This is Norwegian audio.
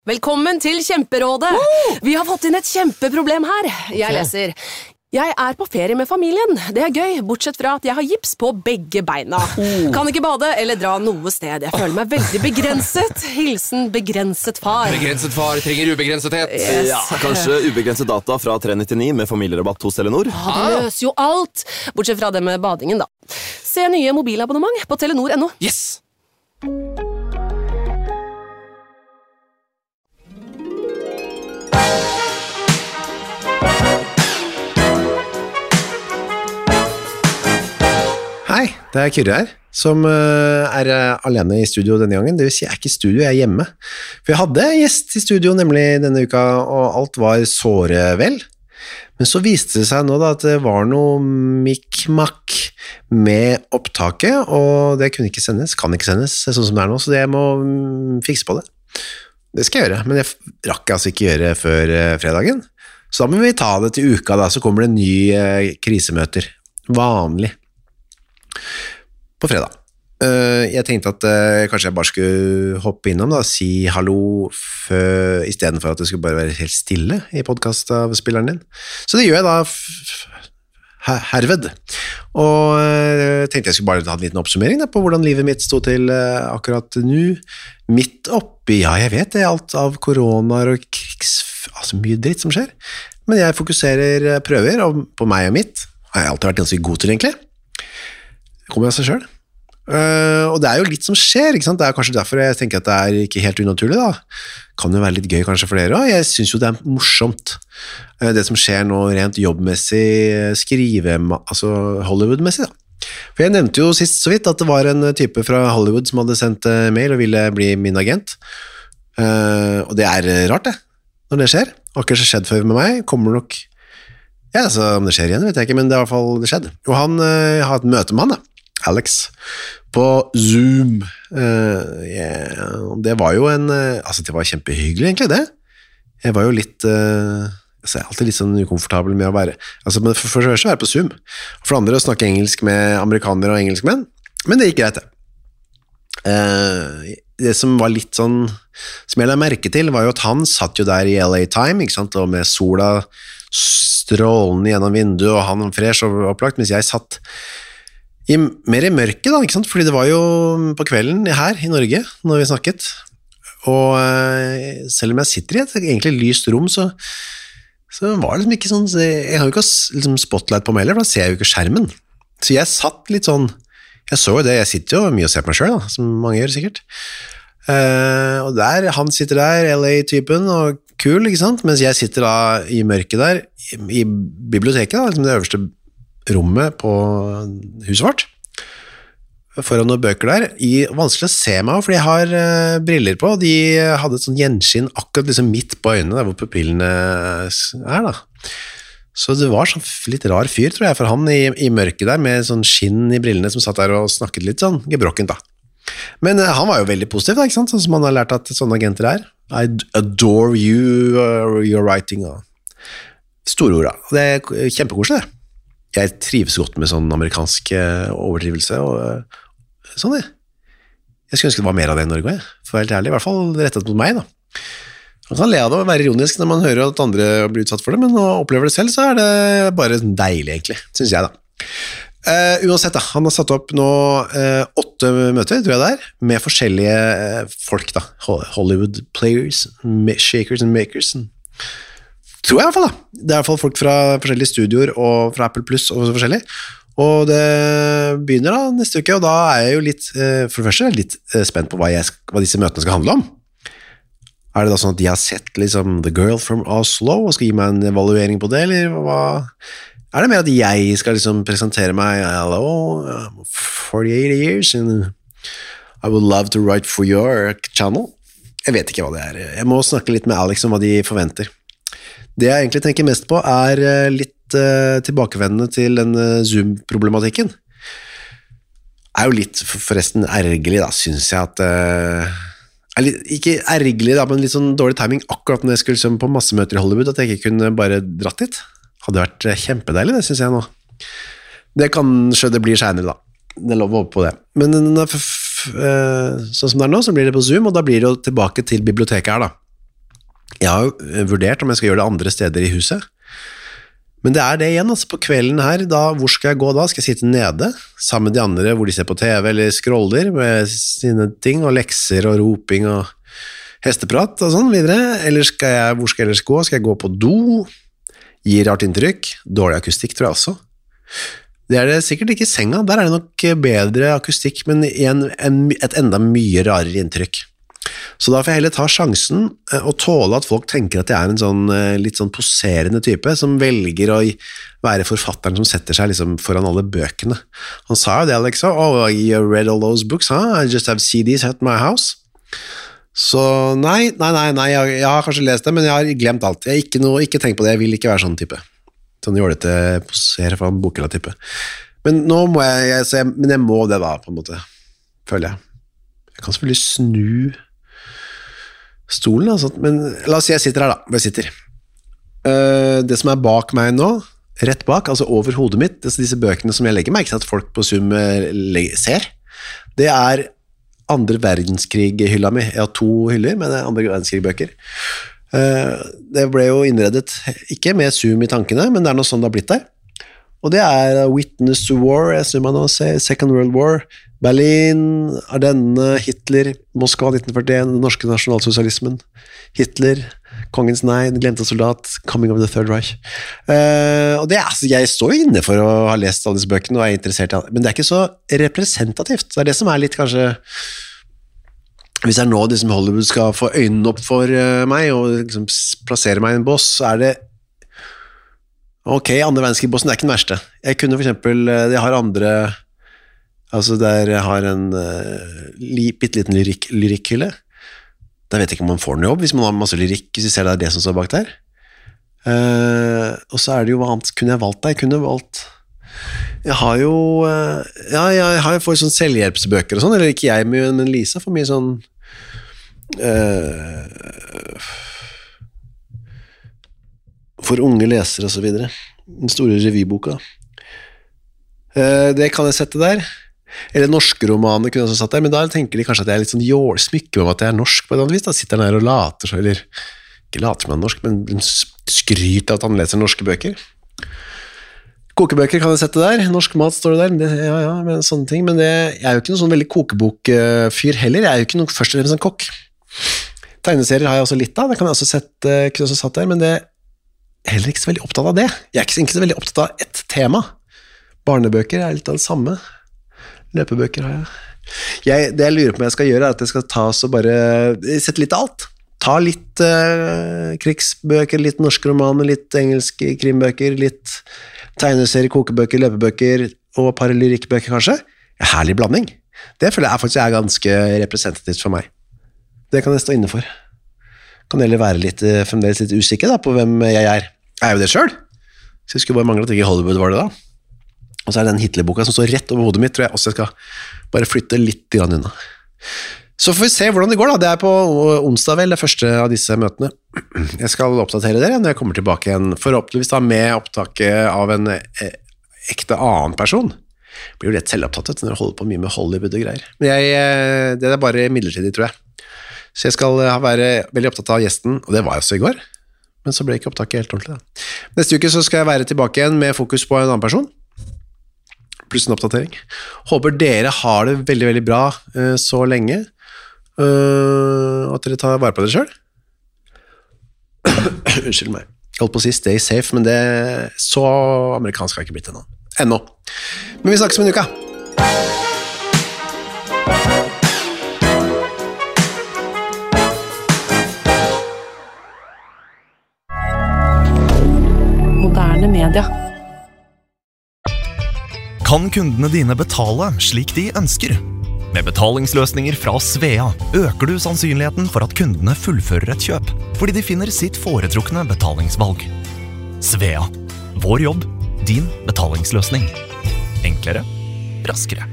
Velkommen til Kjemperådet. Vi har fått inn et kjempeproblem her. Jeg leser. Jeg er på ferie med familien. Det er gøy, bortsett fra at jeg har gips på begge beina. Kan ikke bade eller dra noe sted. Jeg føler meg veldig begrenset. Hilsen begrenset far. Begrenset far trenger ubegrensethet. Yes. Ja, kanskje ubegrenset data fra 399 med familierabatt hos Telenor. Det løser jo alt, bortsett fra det med badingen da. Se nye mobilabonnement på Telenor.no. Yes! Hei, det er Kyrre her, som er alene i studio denne gangen. Det vil si, jeg er ikke i studio, jeg er hjemme. For jeg hadde gjest i studio nemlig denne uka, og alt var såre vel. Men så viste det seg nå da at det var noe mikk-makk med opptaket, og det kunne ikke sendes, kan ikke sendes sånn som det er nå, så jeg må fikse på det. Det skal jeg gjøre, men jeg rakk altså ikke gjøre før fredagen. Så da må vi ta det til uka da, så kommer det nye krisemøter. Vanlig. På fredag. Jeg tenkte at kanskje jeg bare skulle hoppe innom da, si hallo i stedet for at det skulle bare være helt stille i podcast-avspilleren din. Så det gjør jeg da herved. Og tenkte jeg skulle bare ta en liten oppsummering da, på hvordan livet mitt stod til akkurat nå. Midt oppi, ja jeg vet det, alt av koronaer og altså mye dritt som skjer. Men jeg prøver på meg og mitt. Har jeg alltid vært ganske god til egentlig. Kommer jeg av seg selv. Og det er jo litt som skjer, ikke sant? Det er kanskje derfor jeg tenker at det er ikke helt unaturlig da. Kan jo være litt gøy kanskje for dere også. Jeg synes jo det er morsomt. Det som skjer nå rent jobbmessig, altså Hollywood-messig da. For jeg nevnte jo sist så vidt at det var en type fra Hollywood som hadde sendt mail og ville bli min agent. Og det er rart det, når det skjer. Har ikke skjedd før med meg, kommer nok... Ja, altså om det skjer igjen vet jeg ikke, men det er i hvert fall det skjedde. Og han har et møte med han da. Alex, på Zoom. Det var jo altså det var kjempehyggelig egentlig det. Jeg var jo litt, altså jeg er alltid litt sånn ukomfortabel med å være, altså men for det første være på Zoom, for det andre å snakke engelsk med amerikanere og engelskmenn, men det gikk greit det. Det som var litt sånn, som jeg la merke til, var jo at han satt jo der i LA Time, ikke sant, og med sola strålende gjennom vinduet, og han fresh og opplagt, mens jeg satt mer i mørket da, ikke sant? Fordi det var jo på kvelden her i Norge når vi snakket, og selv om jeg sitter i et egentlig lyst rom, så var det liksom ikke sånn, jeg har jo ikke liksom spotlight på meg heller, for da ser jeg jo ikke skjermen. Så jeg satt litt sånn, jeg så jo det, jeg sitter jo mye og ser på meg selv da, som mange gjør sikkert. Og der, han sitter der, LA-typen, og kul, ikke sant? Mens jeg sitter da i mørket der, i biblioteket da, liksom det øverste rommet på huset vårt, foran noen bøker der, vanskelig å se meg, fordi jeg har briller på, og de hadde et sånn gjenskinn akkurat liksom midt på øynene, der hvor pupillene er da. Så det var sånn litt rar fyr, tror jeg, for han i mørket der, med sånn skinn i brillene, som satt der og snakket litt sånn gebrokkent da. Men han var jo veldig positiv da, ikke sant? Sånn som han har lært at sånne agenter er. I adore you, your writing, og store ord da. Det er kjempekoselig det. Jeg trives godt med sånn amerikansk overdrivelse og sånn det. Jeg skulle ønske det var mer av det i Norge, for å være helt ærlig, i hvert fall rettet mot meg da. Man kan le av det og være ironisk når man hører at andre blir utsatt for det, men når man opplever det selv, så er det bare deilig egentlig, synes jeg da. Uansett da, han har satt opp nå 8 møter, tror jeg det er, med forskjellige folk da, Hollywood players, shakers and makers, tror jeg i hvert fall da. Det er i hvert fall folk fra forskjellige studioer og fra Apple Plus og så forskjellig. Og det begynner da neste uke, og da er jeg jo litt, for det første litt spent på hva disse møtene skal handle om. Er det da sånn at de har sett liksom The Girl from Oslo og skal gi meg en evaluering på det, eller hva? Er det mer at jeg skal liksom presentere meg, hello, 48 years and I would love to write for your channel? Jeg vet ikke hva det er. Jeg må snakke litt med Alex om hva de forventer. Det jeg egentlig tenker mest på er litt tilbakevendende til den Zoom-problematikken. Er jo litt forresten ergerlig da, synes jeg at ikke ergerlig da, men litt sånn dårlig timing akkurat når jeg skulle liksom, på masse møter i Hollywood, at jeg ikke kunne bare dratt dit. Hadde vært kjempedeilig det, synes jeg nå. Det kanskje det blir senere da. Det er lov å håpe på det. Men sånn som det er nå, så blir det på Zoom, og da blir det jo tilbake til biblioteket her da. Jeg har jo vurdert om jeg skal gjøre det andre steder i huset. Men det det igjen, altså på kvelden her, hvor skal jeg gå da? Skal jeg sitte nede sammen med de andre hvor de ser på TV eller scroller med sine ting og lekser og roping og hesteprat og sånn videre? Eller hvor skal jeg ellers gå? Skal jeg gå på do? Gir rart inntrykk? Dårlig akustikk tror jeg også. Det det sikkert ikke i senga, der det nok bedre akustikk, men igjen et enda mye rarere inntrykk. Så da får jeg heller ta sjansen og tåle at folk tenker at jeg en sånn, litt sånn poserende type som velger å være forfatteren som setter seg liksom foran alle bøkene. Han sa jo det, Alex, oh, you read all those books, huh? I just have CDs at my house. Så nei, jeg har kanskje lest det, men jeg har glemt alt. Jeg har ikke tenkt på det, jeg vil ikke være sånn type. Sånn jålete posere foran boken av type. Men nå må men jeg må det da, på en måte, føler jeg. Jeg kan selvfølgelig snu stolen, altså. Men la oss si jeg sitter her da, hvor jeg sitter. Det som bak meg nå, rett bak, altså over hodet mitt, disse bøkene som jeg legger meg, ikke sant, at folk på Zoom ser, det andre verdenskrig-hylla mi. Jeg har 2 hyller med andre verdenskrig-bøker. Det ble jo innredet, ikke med Zoom i tankene, men det noe sånn det har blitt der. Og det Witness to War, jeg synes man nå ser, Second World War, Berlin, Ardenne, Hitler, Moskva 1941, den norske nasjonalsosialismen, Hitler, Kongens nei, den glemte soldat, Coming of the Third Reich. Og det altså, jeg står jo inne for å ha lest alle disse bøkene og interessert i det, men det ikke så representativt. Det det som litt kanskje, hvis det nå det som Hollywood skal få øynene opp for meg og liksom plassere meg i en boss, så det ok, andre verdenskrig-bossen ikke den verste. Jeg kunne for eksempel, jeg har andre altså der jeg har en bitteliten lyrikkhylle. Der vet jeg ikke om man får den jobb hvis man har masse lyrikk, hvis vi ser det som står bak der. Og så det jo hva annet kunne jeg valgt der? Jeg kunne valgt jeg har jo jeg har jo fått sånn selvhjelpsbøker og sånn, eller ikke jeg, men Lisa får mye sånn for unge lesere og så videre. Den store revyboka. Det kan jeg sette der. Eller norske romaner kunne jeg også satt der, men da tenker de kanskje at jeg litt sånn smykker med at jeg norsk på et annet vis. Da sitter han her og later så, eller ikke later som han norsk, men skryter av at han leser norske bøker. Kokebøker kan jeg sette der. Norsk mat står det der. Ja, men sånne ting. Men jeg jo ikke noen sånn veldig kokebokfyr heller. Jeg jo ikke noen først og fremst en kokk. Tegneserier har jeg også litt av. Det kan jeg også kunne også satt der, men det heller ikke så veldig opptatt av det. Jeg ikke så veldig opptatt av et tema. Barnebøker litt av det samme. Løpebøker har jeg. Det jeg lurer på om jeg skal gjøre, at jeg skal ta så bare sette litt av alt. Ta litt krigsbøker, litt norske romaner, litt engelske krimbøker, litt tegneserier, kokebøker, løpebøker og et par lyrikkbøker kanskje. En herlig blanding. Det føler jeg faktisk ganske representativt for meg. Det kan jeg stå inne for. Kan heller være litt, fremdeles litt usikker da, på hvem jeg er. Jeg jo det selv. Så jeg skulle bare mangle at ikke Hollywood var det da. Og så den Hitler-boka som står rett over hodet mitt, tror jeg også jeg skal bare flytte litt grann unna. Så får vi se hvordan det går da. Det på onsdag vel, det første av disse møtene. Jeg skal oppdatere dere når jeg kommer tilbake igjen, forhåpentligvis da med opptaket av en ekte annen person. Det blir jo litt selvopptatt når jeg holder på mye med Hollywood og greier. Men det bare midlertidig, tror jeg. Så jeg skal være veldig opptatt av gjesten, og det var jeg også i går. Men så ble ikke opptaket helt ordentlig da. Neste uke så skal jeg være tilbake igjen med fokus på en annen person. Pluss en oppdatering. Håper dere har det veldig, veldig bra så lenge, og at dere tar vare på dere selv. Unnskyld meg. Jeg holdt på å si stay safe, men det så amerikansk har ikke blitt ennå. Men vi snakkes om en uke. Moderne media. Kan kundene dine betale slik de ønsker? Med betalingsløsninger fra Svea øker du sannsynligheten for at kundene fullfører et kjøp, fordi de finner sitt foretrukne betalingsvalg. Svea. Vår jobb, din betalingsløsning. Enklere, raskere.